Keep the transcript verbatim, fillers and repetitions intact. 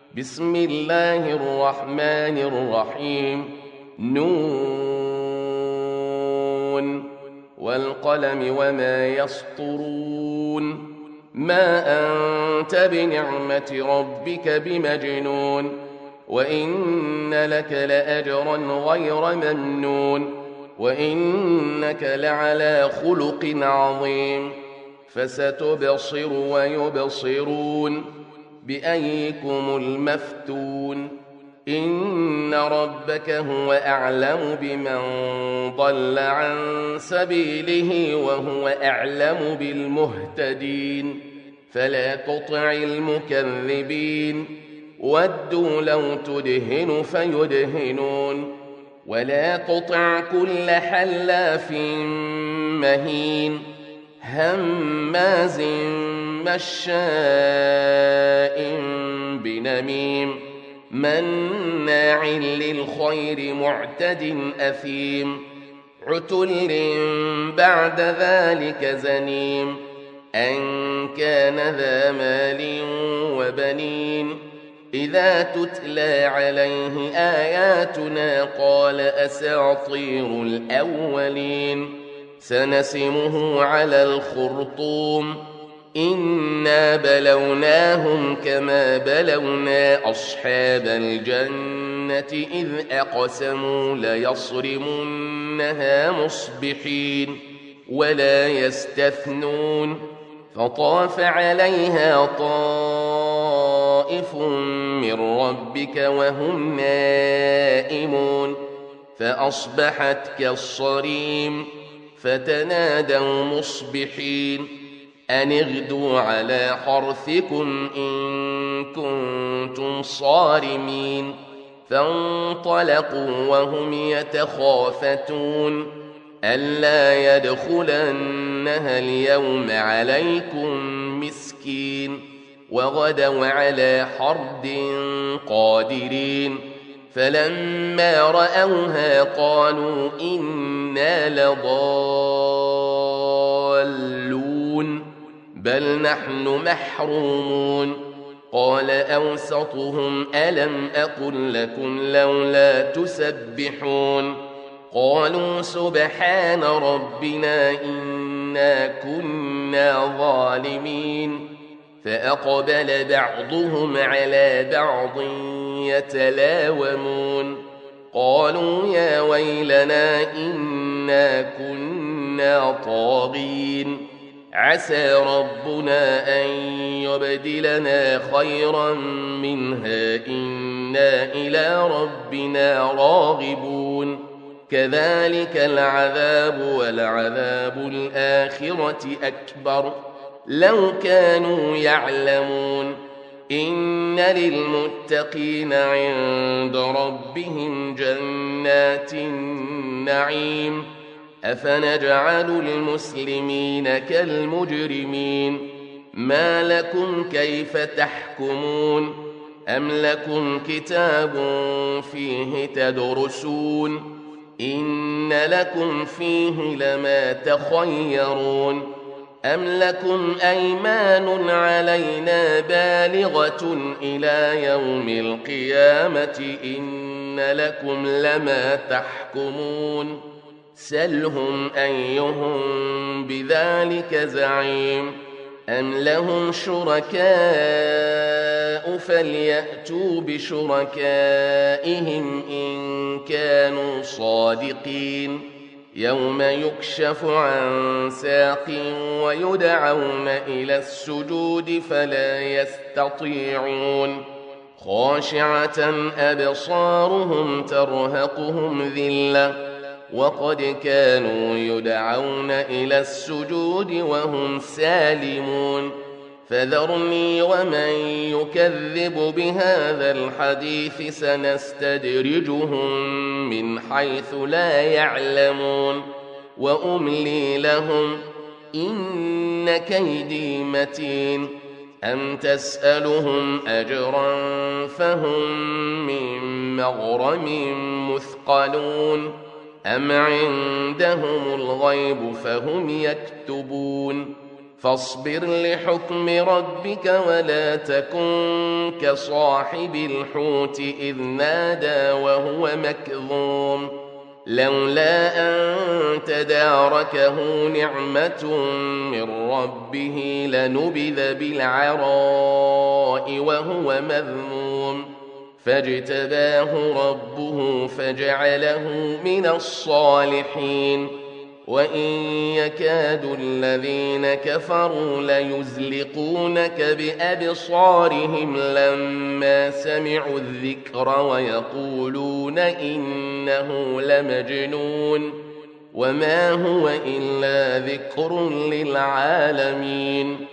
بسم الله الرحمن الرحيم. نون والقلم وما يسطرون. ما أنت بنعمة ربك بمجنون، وإن لك لأجرا غير ممنون، وإنك لعلى خلق عظيم. فستبصر ويبصرون بأيكم المفتون. إن ربك هو أعلم بمن ضل عن سبيله وهو أعلم بالمهتدين. فلا تطع المكذبين، ودوا لو تدهن فيدهنون. ولا تطع كل حلاف مهين هماز مشاء بنميم مناع للخير معتد أثيم عتل بعد ذلك زنيم أن كان ذا مال وبنين. إذا تتلى عليه آياتنا قال أساطير الأولين. سنسمه على الخرطوم. إنا بلوناهم كما بلونا أصحاب الجنة إذ أقسموا ليصرمنها مصبحين ولا يستثنون. فطاف عليها طائف من ربك وهم نائمون فأصبحت كالصريم. فتنادوا مصبحين أن اغدوا على حرثكم إن كنتم صارمين. فانطلقوا وهم يتخافتون ألا يدخلنها اليوم عليكم مسكين. وغدوا على حرد قادرين. فلما رأوها قالوا إنا لضالون بل نحن محرومون. قال أوسطهم ألم أقل لكم لولا تسبحون. قالوا سبحان ربنا إنا كنا ظالمين. فأقبل بعضهم على بعض يتلاومون قالوا يا ويلنا إنا كنا طاغين. عسى ربنا أن يبدلنا خيرا منها إنا إلى ربنا راغبون. كذلك العذاب ولعذاب الآخرة أكبر لو كانوا يعلمون. إن للمتقين عند ربهم جنات النعيم. أفنجعل المسلمين كالمجرمين. ما لكم كيف تحكمون؟ أم لكم كتاب فيه تدرسون؟ إن لكم فيه لما تخيرون. أم لكم أيمان علينا بالغة إلى يوم القيامة إن لكم لما تحكمون. سلهم أيهم بذلك زعيم. أم لهم شركاء فليأتوا بشركائهم إن كانوا صادقين. يوم يكشف عن ساق ويدعون إلى السجود فلا يستطيعون. خاشعة أبصارهم ترهقهم ذلة وقد كانوا يدعون إلى السجود وهم سالمون. فذرني ومن يكذب بهذا الحديث سنستدرجهم من حيث لا يعلمون وأملي لهم إن كيدي متين. أم تسألهم أجرا فهم من مغرم مثقلون أم عندهم الغيب فهم يكتبون. فاصبر لحكم ربك ولا تكن كصاحب الحوت إذ نادى وهو مكظوم لولا أن تداركه نعمة من ربه لنبذ بالعراء وهو مذموم فاجتباه ربه فجعله من الصالحين وإن يكاد الذين كفروا ليزلقونك بأبصارهم لما سمعوا الذكر ويقولون إنه لمجنون وما هو إلا ذكر للعالمين